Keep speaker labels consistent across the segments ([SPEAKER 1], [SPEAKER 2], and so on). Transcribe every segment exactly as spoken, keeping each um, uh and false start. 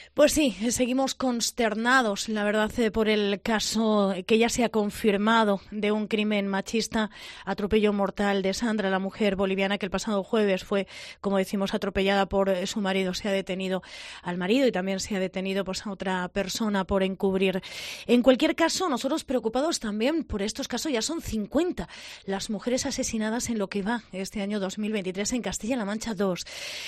[SPEAKER 1] Pues sí, seguimos consternados, la verdad, por el caso que ya se ha confirmado de un crimen machista, atropello mortal de Sandra, la mujer boliviana que el pasado jueves fue, como decimos, atropellada por su marido. Se ha detenido al marido y también se ha detenido pues, a otra persona por encubrir. En cualquier caso, nosotros preocupados también por estos casos, ya son cincuenta las mujeres asesinadas en lo que va este año dos mil veintitrés en Castilla-La Mancha dos.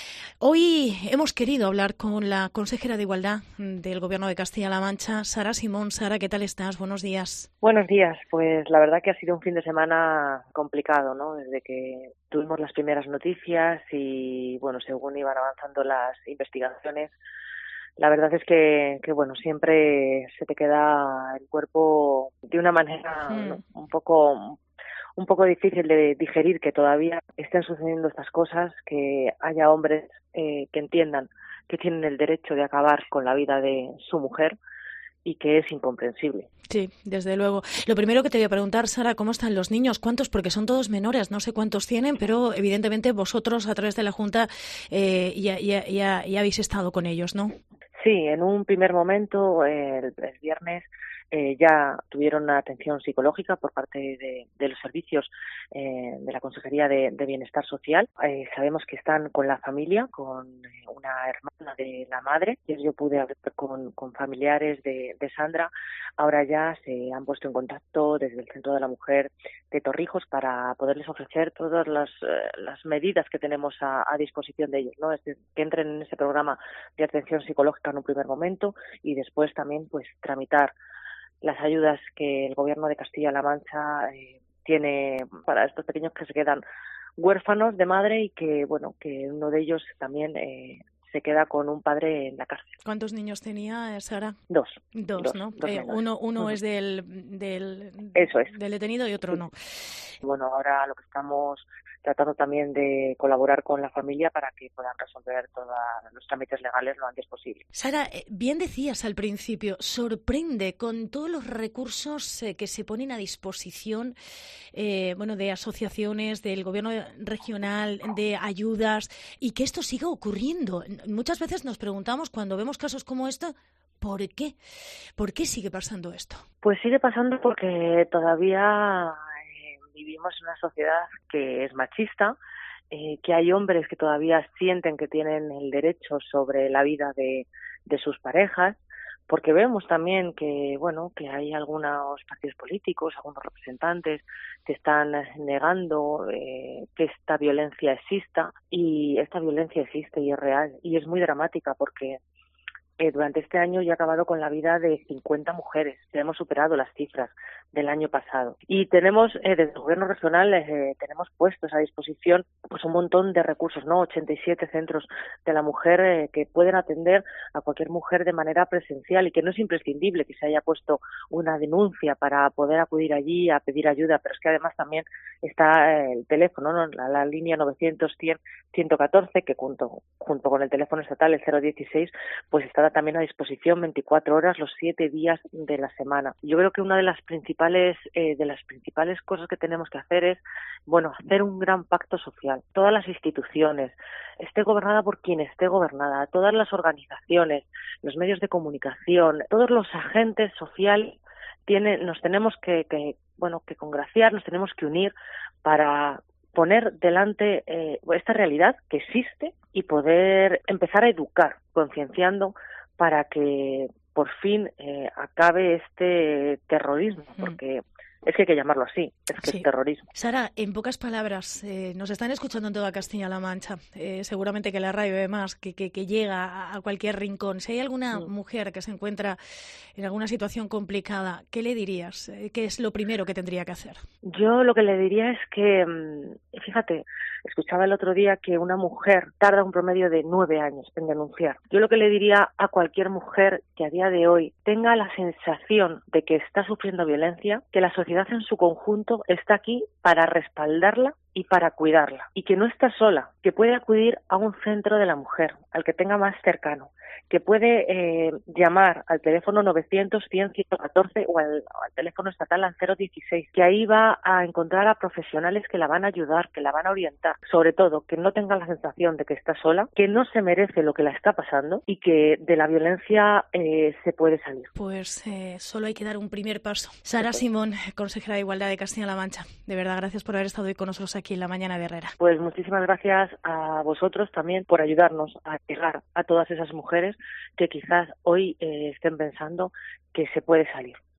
[SPEAKER 1] Hoy hemos querido hablar con la consejera de Igualdad del Gobierno de Castilla-La Mancha, Sara Simón. Sara, ¿qué tal estás? Buenos días.
[SPEAKER 2] Buenos días. Pues la verdad que ha sido un fin de semana complicado, ¿no? Desde que tuvimos las primeras noticias y, bueno, según iban avanzando las investigaciones, la verdad es que, que bueno, siempre se te queda el cuerpo de una manera
[SPEAKER 1] Hmm.
[SPEAKER 2] ¿no? un poco... un poco difícil de digerir que todavía estén sucediendo estas cosas, que haya hombres eh, que entiendan que tienen el derecho de acabar con la vida de su mujer y que es incomprensible.
[SPEAKER 1] Sí, desde luego. Lo primero que te voy a preguntar, Sara, ¿cómo están los niños? ¿Cuántos? Porque son todos menores, no sé cuántos tienen, pero evidentemente vosotros a través de la Junta eh, ya, ya, ya, ya habéis estado con ellos, ¿no?
[SPEAKER 2] Sí, en un primer momento, el, el viernes, eh, ya tuvieron una atención psicológica por parte de, de los servicios eh, de la Consejería de, de Bienestar Social. Eh, sabemos que están con la familia, con una hermana de la madre. Yo pude hablar con, con familiares de, de Sandra. Ahora ya se han puesto en contacto desde el Centro de la Mujer de Torrijos para poderles ofrecer todas las, eh, las medidas que tenemos a, a disposición de ellos, ¿no? Es decir, que entren en ese programa de atención psicológica en un primer momento y después también pues tramitar las ayudas que el Gobierno de Castilla-La Mancha eh, tiene para estos pequeños que se quedan huérfanos de madre y que, bueno, que uno de ellos también eh, se queda con un padre en la cárcel.
[SPEAKER 1] ¿Cuántos niños tenía Sara?
[SPEAKER 2] Dos.
[SPEAKER 1] Dos,
[SPEAKER 2] dos
[SPEAKER 1] ¿no?
[SPEAKER 2] Dos
[SPEAKER 1] Eh,
[SPEAKER 2] menores.
[SPEAKER 1] uno uno
[SPEAKER 2] Uh-huh.
[SPEAKER 1] es del, del,
[SPEAKER 2] Eso es.
[SPEAKER 1] del detenido y otro
[SPEAKER 2] Sí.
[SPEAKER 1] no.
[SPEAKER 2] Bueno, ahora lo que estamos tratando también de colaborar con la familia para que puedan resolver todos los trámites legales lo antes posible.
[SPEAKER 1] Sara, bien decías al principio, sorprende con todos los recursos eh, que se ponen a disposición eh, bueno, de asociaciones, del gobierno regional, de ayudas, y que esto siga ocurriendo. Muchas veces nos preguntamos cuando vemos casos como este, ¿por qué? ¿Por qué sigue pasando esto?
[SPEAKER 2] Pues sigue pasando porque todavía eh, vivimos en una sociedad que es machista, eh, que hay hombres que todavía sienten que tienen el derecho sobre la vida de, de sus parejas, porque vemos también que, bueno, que hay algunos partidos políticos, algunos representantes que están negando eh, que esta violencia exista, y esta violencia existe y es real y es muy dramática porque Eh, durante este año ya ha acabado con la vida de cincuenta mujeres. Ya hemos superado las cifras del año pasado. Y tenemos, eh, desde el Gobierno regional, eh, tenemos puestos a disposición pues un montón de recursos, ¿no? ochenta y siete centros de la mujer eh, que pueden atender a cualquier mujer de manera presencial y que no es imprescindible que se haya puesto una denuncia para poder acudir allí a pedir ayuda, pero es que además también está eh, el teléfono, ¿no? La, la línea novecientos cien ciento catorce, que junto, junto con el teléfono estatal, el cero dieciséis, pues está también a disposición veinticuatro horas los siete días de la semana. Yo creo que una de las principales eh, de las principales cosas que tenemos que hacer es, bueno, hacer un gran pacto social. Todas las instituciones, esté gobernada por quien esté gobernada, todas las organizaciones, los medios de comunicación, todos los agentes sociales tienen, nos tenemos que, que bueno, que congraciar, nos tenemos que unir para poner delante eh, esta realidad que existe y poder empezar a educar, concienciando para que por fin eh, acabe este terrorismo, porque es que hay que llamarlo así, es que
[SPEAKER 1] Sí.
[SPEAKER 2] es terrorismo.
[SPEAKER 1] Sara, en pocas palabras, eh, nos están escuchando en toda Castilla-La Mancha, eh, seguramente que la radio además, que, que, que llega a, a cualquier rincón. Si hay alguna
[SPEAKER 2] Mm.
[SPEAKER 1] mujer que se encuentra en alguna situación complicada, ¿qué le dirías? Eh, ¿Qué es lo primero que tendría que hacer?
[SPEAKER 2] Yo lo que le diría es que, fíjate, escuchaba el otro día que una mujer tarda un promedio de nueve años en denunciar. Yo lo que le diría a cualquier mujer que a día de hoy tenga la sensación de que está sufriendo violencia, que la sociedad en su conjunto está aquí para respaldarla y para cuidarla, y que no está sola, que puede acudir a un centro de la mujer, al que tenga más cercano, que puede eh, llamar al teléfono novecientos cien ciento catorce o al, o al teléfono estatal al cero dieciséis, que ahí va a encontrar a profesionales que la van a ayudar, que la van a orientar, sobre todo que no tenga la sensación de que está sola, que no se merece lo que la está pasando y que de la violencia eh, se puede salir.
[SPEAKER 1] Pues eh, solo hay que dar un primer paso. Sara Simón, consejera de Igualdad de Castilla-La Mancha, de verdad, gracias por haber estado hoy con nosotros aquí en La Mañana de Herrera.
[SPEAKER 2] Pues muchísimas gracias a vosotros también por ayudarnos a llegar a todas esas mujeres que quizás hoy eh, estén pensando que se puede salir.